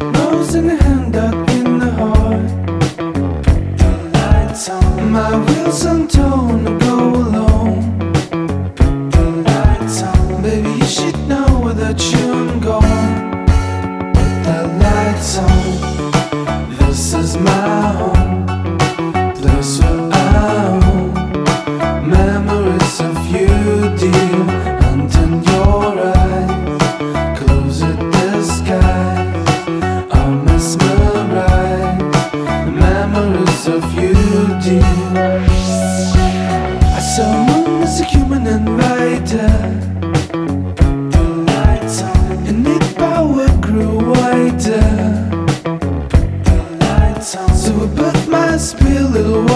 Rose in the hand, dark in the heart. The lights on. My wheels on tone to go alone. The lights on. Baby, you should know without you I'm gone. With the lights on. This is my home. Place where I own. Memories of you, dear, hunting your eyes. Close it, the skies are mesmerized. Memories of you, dear. I saw moon as a human and rider. The lights on. And its power grew wider. The lights on. So I put my spirit little